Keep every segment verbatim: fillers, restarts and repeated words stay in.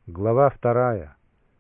Глава вторая.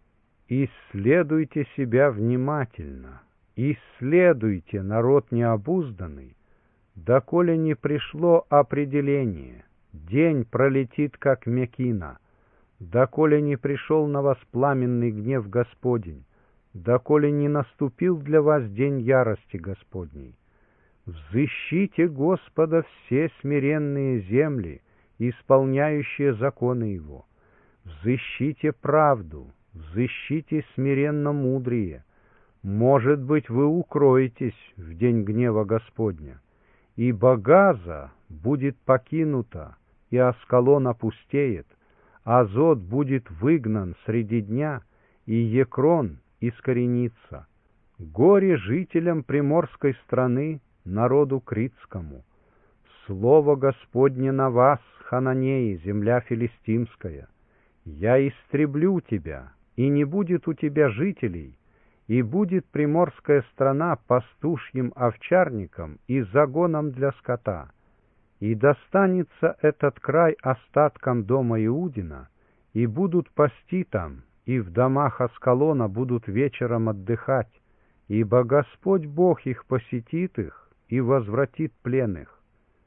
Исследуйте себя внимательно, исследуйте, народ необузданный, доколе не пришло определение, день пролетит, как мекина, доколе не пришел на вас пламенный гнев Господень, доколе не наступил для вас день ярости Господней. Взыщите Господа все смиренные земли, исполняющие законы Его. Взыщите правду, взыщите смиренно мудрие. Может быть, вы укроетесь в день гнева Господня. Ибо Газа будет покинута, и Аскалон опустеет, Азот будет выгнан среди дня, и Екрон искоренится. Горе жителям приморской страны, народу критскому. Слово Господне на вас, Хананеи, земля филистимская. Я истреблю тебя, и не будет у тебя жителей, и будет приморская страна пастушьим овчарником и загоном для скота. И достанется этот край остаткам дома Иудина, и будут пасти там, и в домах Аскалона будут вечером отдыхать, ибо Господь Бог их посетит их и возвратит плен их.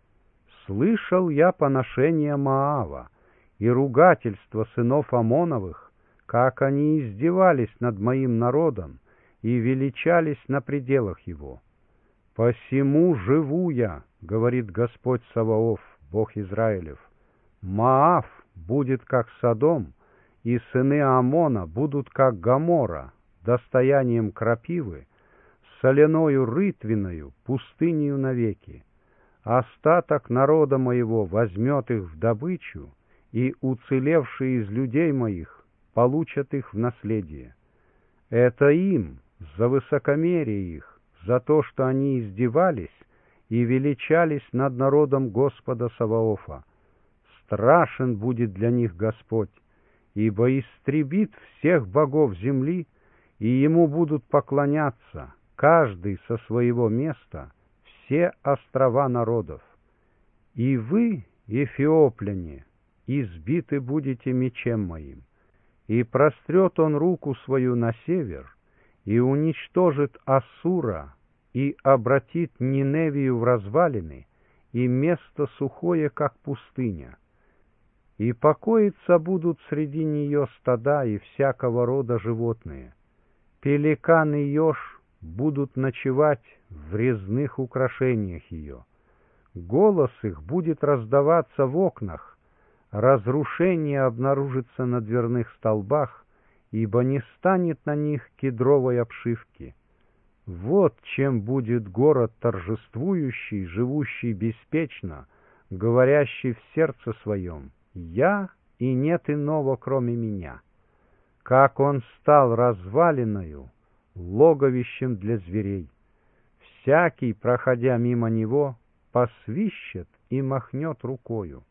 Слышал я поношение Моава и ругательство сынов Амоновых, как они издевались над моим народом и величались на пределах его. «Посему живу я, — говорит Господь Саваоф, Бог Израилев, — Моав будет как Содом, и сыны Амона будут как Гоморра, достоянием крапивы, соляною рытвиною, пустынею навеки. Остаток народа моего возьмет их в добычу, и уцелевшие из людей моих получат их в наследие. Это им, за высокомерие их, за то, что они издевались и величались над народом Господа Саваофа. Страшен будет для них Господь, ибо истребит всех богов земли, и ему будут поклоняться, каждый со своего места, все острова народов. И вы, эфиопляне, избиты будете мечем моим, и прострет он руку свою на север, и уничтожит Ассура, и обратит Ниневию в развалины, и место сухое, как пустыня. И покоиться будут среди нее стада и всякого рода животные. Пеликан и еж будут ночевать в резных украшениях ее. Голос их будет раздаваться в окнах, разрушение обнаружится на дверных столбах, ибо не станет на них кедровой обшивки. Вот чем будет город торжествующий, живущий беспечно, говорящий в сердце своем: «Я, и нет иного, кроме меня». Как он стал развалиною, логовищем для зверей. Всякий, проходя мимо него, посвищет и махнет рукою.